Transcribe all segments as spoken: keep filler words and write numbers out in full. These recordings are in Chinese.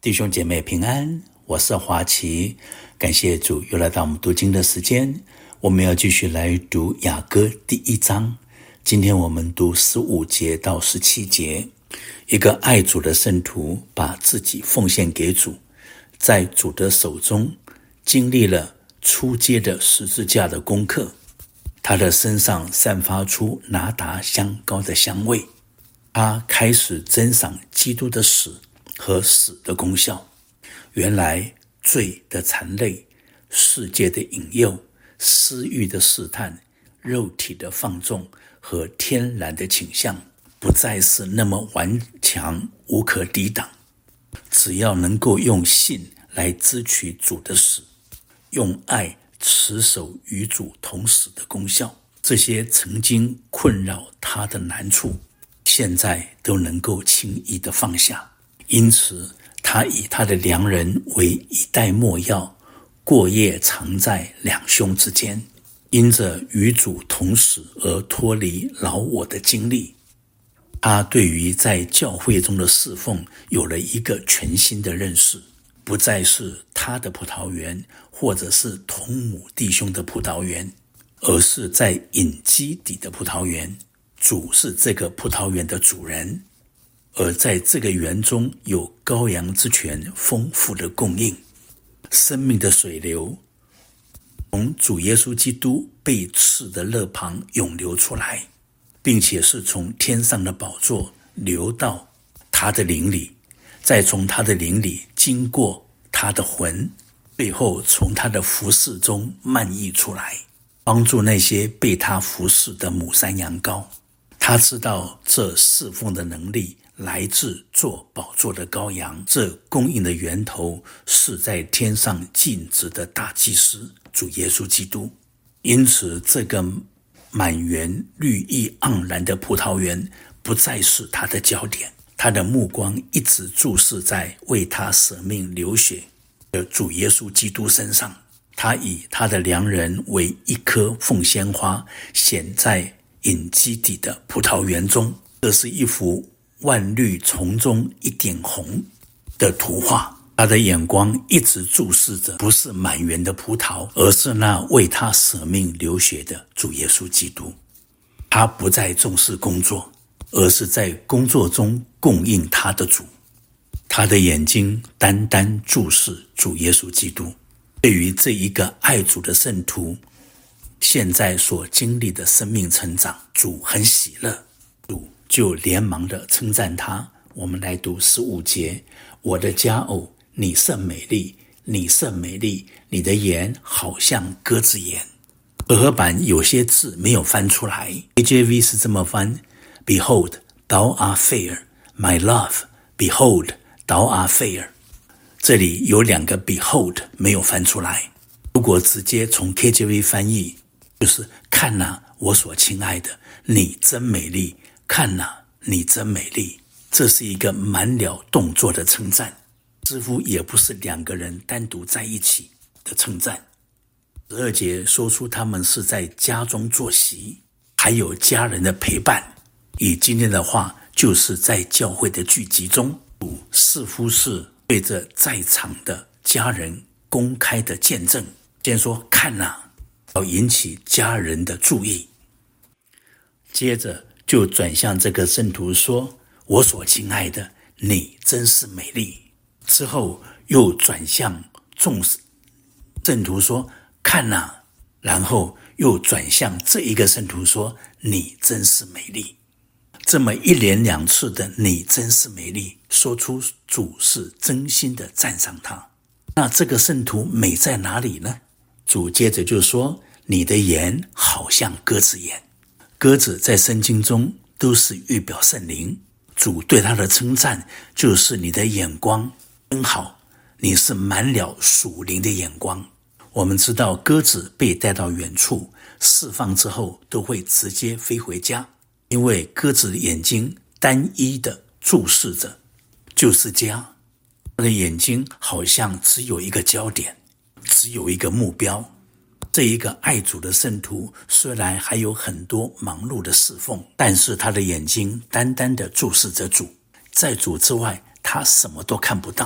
弟兄姐妹平安，我是华奇，感谢主又来到我们读经的时间。我们要继续来读雅歌第一章，今天我们读十五节到十七节。一个爱主的圣徒把自己奉献给主，在主的手中经历了初阶的十字架的功课，他的身上散发出拿达香膏的香味，他开始珍赏基督的死和死的功效。原来罪的残累，世界的引诱，私欲的试探，肉体的放纵和天然的倾向不再是那么顽强无可抵挡。只要能够用信来支取主的死，用爱持守与主同死的功效，这些曾经困扰他的难处现在都能够轻易地放下。因此他以他的良人为一袋墨药，过夜藏在两胸之间，因着与主同死而脱离老我的经历，他对于在教会中的侍奉有了一个全新的认识，不再是他的葡萄园或者是同母弟兄的葡萄园，而是在隐基底的葡萄园。主是这个葡萄园的主人，而在这个园中有羔羊之泉丰富的供应，生命的水流从主耶稣基督被刺的肋旁涌流出来，并且是从天上的宝座流到他的灵里，再从他的灵里经过他的魂，最后从他的服侍中漫溢出来，帮助那些被他服侍的母山羊羔。他知道这侍奉的能力来自做宝座的羔羊，这供应的源头是在天上尽职的大祭司主耶稣基督。因此这个满园绿意盎然的葡萄园不再是他的焦点，他的目光一直注视在为他舍命流血的主耶稣基督身上。他以他的良人为一颗凤仙花，显在隐基底的葡萄园中。这是一幅万绿丛中一点红的图画。他的眼光一直注视着不是满园的葡萄，而是那为他舍命流血的主耶稣基督。他不再重视工作，而是在工作中供应他的主。他的眼睛单单注视主耶稣基督。对于这一个爱主的圣徒现在所经历的生命成长，主很喜乐，主就连忙地称赞他。我们来读十五节，我的佳偶，你甚美丽，你甚美丽，你的颜好像鸽子眼。和合版有些字没有翻出来， K J V 是这么翻， Behold, thou art fair, my love, behold, thou art fair。 这里有两个 behold 没有翻出来。如果直接从 K J V 翻译，就是看哪，我所亲爱的，你真美丽，看哪，你真美丽。这是一个满了动作的称赞，似乎也不是两个人单独在一起的称赞。十二节说出他们是在家中坐席，还有家人的陪伴。以今天的话，就是在教会的聚集中，主似乎是对着在场的家人公开的见证。先说看哪，要引起家人的注意，接着就转向这个圣徒说，我所亲爱的，你真是美丽。之后又转向众圣徒说，看哪，然后又转向这一个圣徒说，你真是美丽。这么一连两次的你真是美丽，说出主是真心的赞赏他。那这个圣徒美在哪里呢？主接着就说，你的眼好像鸽子眼。鸽子在圣经中都是预表圣灵，主对他的称赞就是你的眼光真好，你是满了属灵的眼光。我们知道鸽子被带到远处释放之后都会直接飞回家，因为鸽子的眼睛单一的注视着就是家，他的眼睛好像只有一个焦点，只有一个目标。这一个爱主的圣徒虽然还有很多忙碌的侍奉，但是他的眼睛单单的注视着主，在主之外他什么都看不到。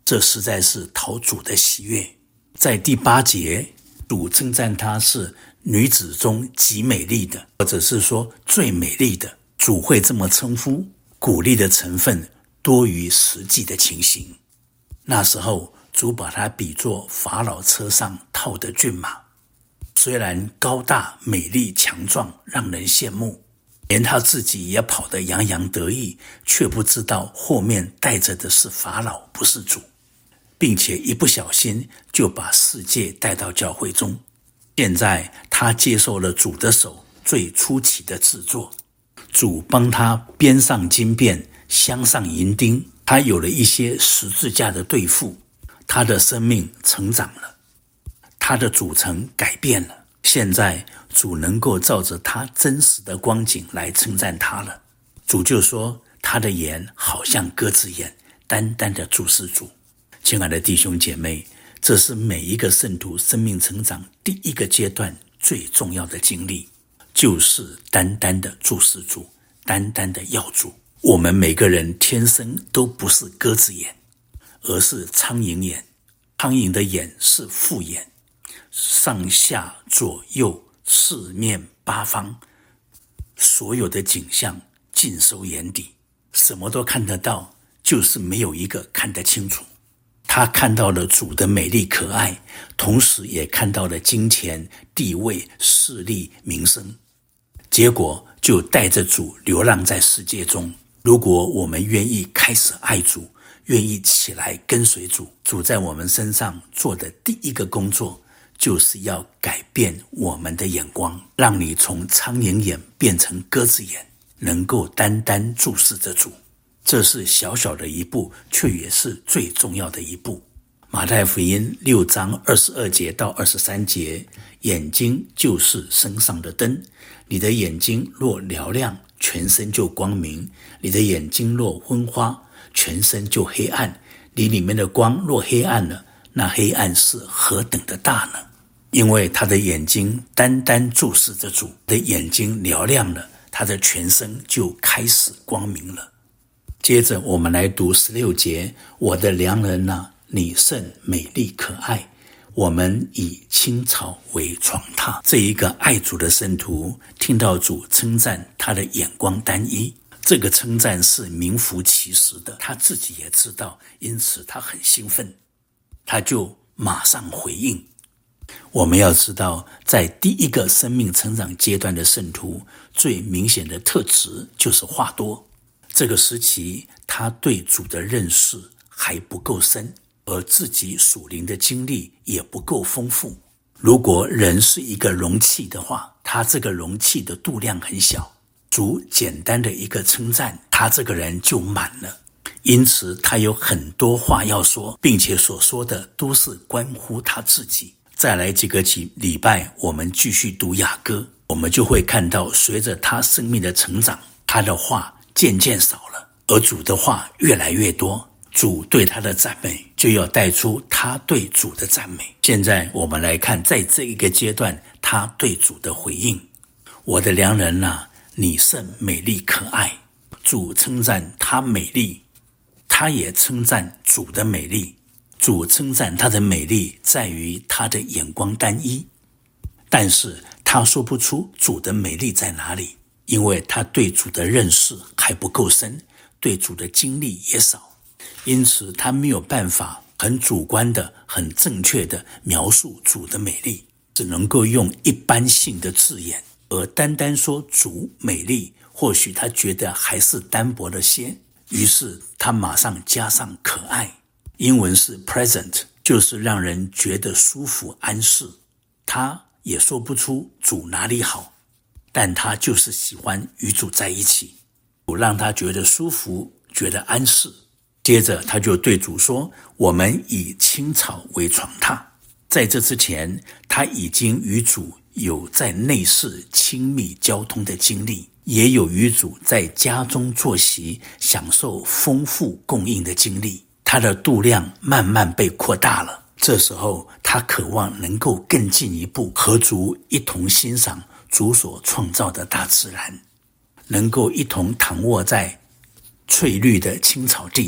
这实在是讨主的喜悦。在第八节，主称赞她是女子中极美丽的，或者是说最美丽的。主会这么称呼，鼓励的成分多于实际的情形。那时候主把她比作法老车上套的骏马，虽然高大美丽强壮让人羡慕，连他自己也跑得洋洋得意，却不知道后面带着的是法老，不是主，并且一不小心就把世界带到教会中。现在他接受了主的手最初期的制作，主帮他编上金辫，镶上银钉，他有了一些十字架的对付，他的生命成长了，他的组成改变了。现在主能够照着他真实的光景来称赞他了。主就说他的眼好像鸽子眼，单单的注视主。亲爱的弟兄姐妹，这是每一个圣徒生命成长第一个阶段最重要的经历，就是单单的注视主，单单的要主。我们每个人天生都不是鸽子眼，而是苍蝇眼。苍蝇的眼是复眼，上下左右四面八方，所有的景象尽收眼底，什么都看得到，就是没有一个看得清楚。他看到了主的美丽可爱，同时也看到了金钱、地位、势力、名声，结果就带着主流浪在世界中。如果我们愿意开始爱主，愿意起来跟随主，主在我们身上做的第一个工作，就是要改变我们的眼光，让你从苍蝇眼变成鸽子眼，能够单单注视着主。这是小小的一步，却也是最重要的一步。马太福音六章二十二节到二十三节，眼睛就是身上的灯，你的眼睛若嘹亮，全身就光明；你的眼睛若昏花，全身就黑暗。你里面的光若黑暗了，那黑暗是何等的大呢？因为他的眼睛单单注视着主，他的眼睛嘹亮了，他的全身就开始光明了。接着我们来读十六节，我的良人啊，你甚美丽可爱，我们以青草为床榻。这一个爱主的圣徒听到主称赞他的眼光单一，这个称赞是名副其实的，他自己也知道，因此他很兴奋，他就马上回应。我们要知道，在第一个生命成长阶段的圣徒，最明显的特质就是话多。这个时期他对主的认识还不够深，而自己属灵的经历也不够丰富。如果人是一个容器的话，他这个容器的度量很小，主简单的一个称赞，他这个人就满了。因此他有很多话要说，并且所说的都是关乎他自己。再来几个礼拜，我们继续读雅歌，我们就会看到随着他生命的成长，他的话渐渐少了，而主的话越来越多。主对他的赞美就要带出他对主的赞美。现在我们来看，在这一个阶段他对主的回应。我的良人啊，你甚美丽可爱。主称赞他美丽，他也称赞主的美丽。主称赞他的美丽在于他的眼光单一，但是他说不出主的美丽在哪里，因为他对主的认识还不够深，对主的经历也少，因此他没有办法很主观的、很正确的描述主的美丽，只能够用一般性的字眼，而单单说主美丽，或许他觉得还是单薄了些，于是他马上加上可爱。英文是 pleasant， 就是让人觉得舒服安适。他也说不出主哪里好，但他就是喜欢与主在一起，主让他觉得舒服，觉得安适。接着他就对主说，我们以青草为床榻。在这之前，他已经与主有在内室亲密交通的经历，也有与主在家中坐席享受丰富供应的经历。他的度量慢慢被扩大了，这时候他渴望能够更进一步，和主一同欣赏主所创造的大自然，能够一同躺卧在翠绿的青草地上，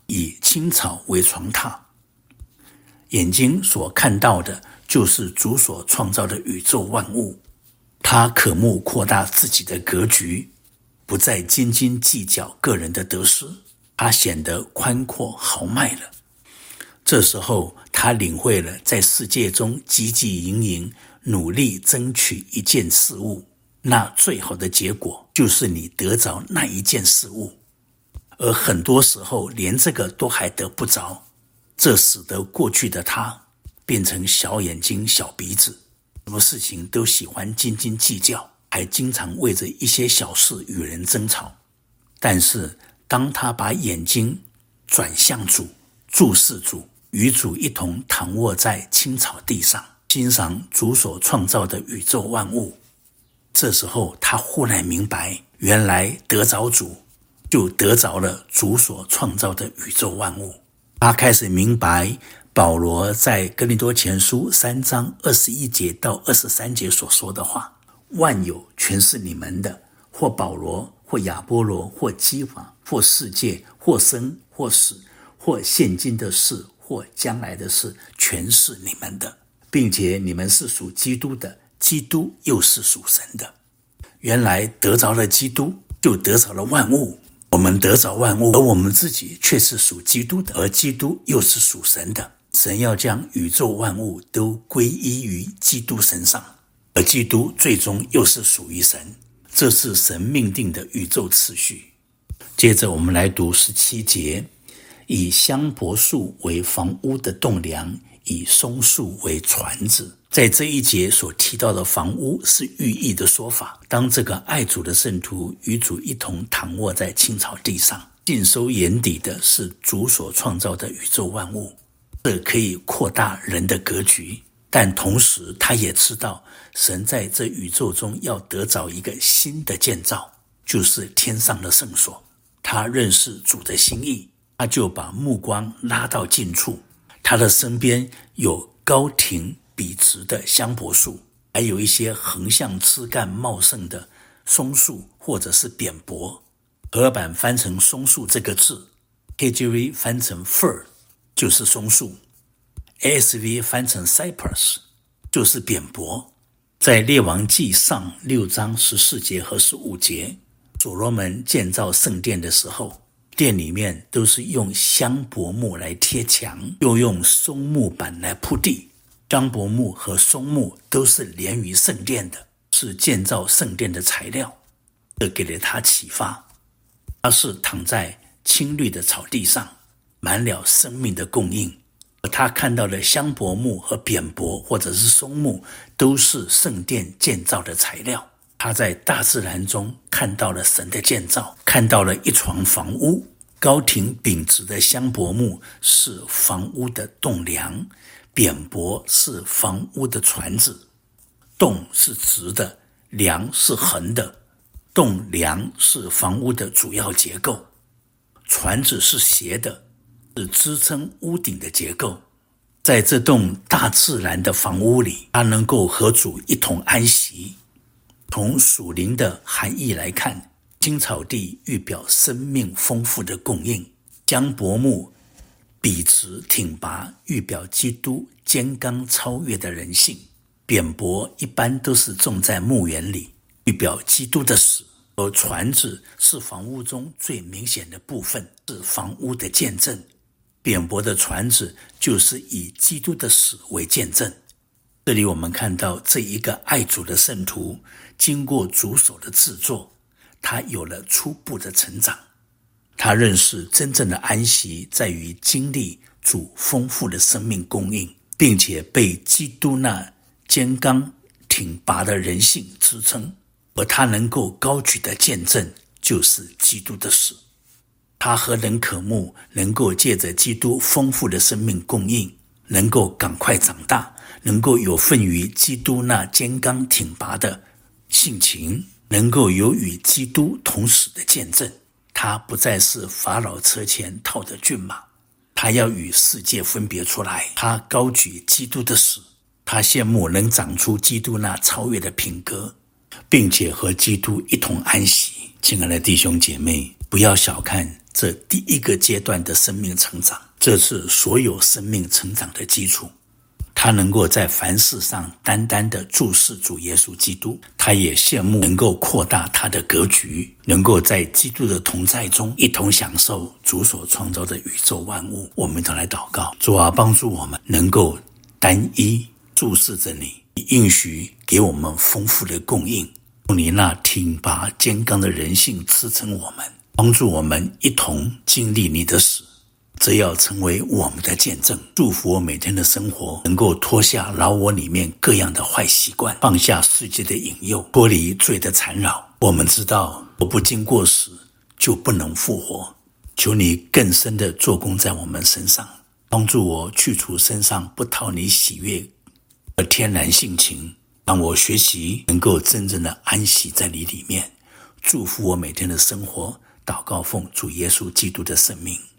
以青草为床榻。眼睛所看到的就是主所创造的宇宙万物，他渴慕扩大自己的格局，不再斤斤计较个人的得失，他显得宽阔豪迈了。这时候他领会了在世界中汲汲营营努力争取一件事物，那最好的结果就是你得着那一件事物，而很多时候连这个都还得不着，这使得过去的他变成小眼睛小鼻子，什么事情都喜欢斤斤计较，还经常为着一些小事与人争吵。但是当他把眼睛转向主，注视主，与主一同躺卧在青草地上，欣赏主所创造的宇宙万物，这时候他忽然明白，原来得着主就得着了主所创造的宇宙万物。他开始明白保罗在哥林多前书三章二十一节到二十三节所说的话，万有全是你们的，或保罗，或亚波罗，或基法，或世界，或生，或死，或现今的事，或将来的事，全是你们的，并且你们是属基督的，基督又是属神的。原来得着了基督，就得着了万物。我们得着万物，而我们自己却是属基督的，而基督又是属神的。神要将宇宙万物都归依于基督身上，而基督最终又是属于神，这是神命定的宇宙次序。接着我们来读十七节，以香柏树为房屋的栋梁，以松树为椽子。在这一节所提到的房屋是寓意的说法，当这个爱主的圣徒与主一同躺卧在青草地上，尽收眼底的是主所创造的宇宙万物，这可以扩大人的格局，但同时他也知道神在这宇宙中要得着一个新的建造，就是天上的圣所。他认识主的心意，他就把目光拉到近处，他的身边有高挺笔直的香柏树，还有一些横向枝干茂盛的松树或者是扁柏。和合版翻成松树这个字， K J V 翻成 fir 就是松树， A S V 翻成 cypress 就是扁柏。在列王纪上六章十四节和十五节，所罗门建造圣殿的时候，殿里面都是用香柏木来贴墙，又用松木板来铺地。香柏木和松木都是连于圣殿的，是建造圣殿的材料。这给了他启发，他是躺在青绿的草地上，满了生命的供应。而他看到了香柏木和扁柏或者是松木都是圣殿建造的材料。他在大自然中看到了神的建造，看到了一床房屋，高挺秉直的香柏木是房屋的栋梁，扁柏是房屋的椽子，栋是直的，梁是横的，栋梁是房屋的主要结构，椽子是斜的，是支撑屋顶的结构。在这栋大自然的房屋里，它能够和主一同安息。从属灵的含义来看，青草地预表生命丰富的供应，香柏木笔直挺拔预表基督坚刚超越的人性，扁柏一般都是种在墓园里，预表基督的死，而椽子是房屋中最明显的部分，是房屋的见证。扁柏的椽子就是以基督的死为见证。这里我们看到这一个爱主的圣徒，经过主手的制作，他有了初步的成长。他认识真正的安息在于经历主丰富的生命供应，并且被基督那坚刚挺拔的人性支撑，而他能够高举的见证就是基督的死。他何等渴慕能够借着基督丰富的生命供应，能够赶快长大，能够有份于基督那坚刚挺拔的性情，能够有与基督同死的见证。他不再是法老车前套的骏马，他要与世界分别出来。他高举基督的死，他羡慕能长出基督那超越的品格，并且和基督一同安息。亲爱的弟兄姐妹，不要小看这第一个阶段的生命成长，这是所有生命成长的基础。他能够在凡事上单单的注视主耶稣基督，他也羡慕能够扩大他的格局，能够在基督的同在中一同享受主所创造的宇宙万物。我们都来祷告，主啊，帮助我们能够单一注视着你，你应许给我们丰富的供应，用你那挺拔坚刚的人性支撑我们，帮助我们一同经历你的死，这要成为我们的见证。祝福我每天的生活能够脱下老我里面各样的坏习惯，放下世界的引诱，脱离罪的缠绕。我们知道我不经过死就不能复活，求你更深的做工在我们身上，帮助我去除身上不讨你喜悦的天然性情，让我学习能够真正的安息在你里面。祝福我每天的生活，祷告奉主耶稣基督的圣名。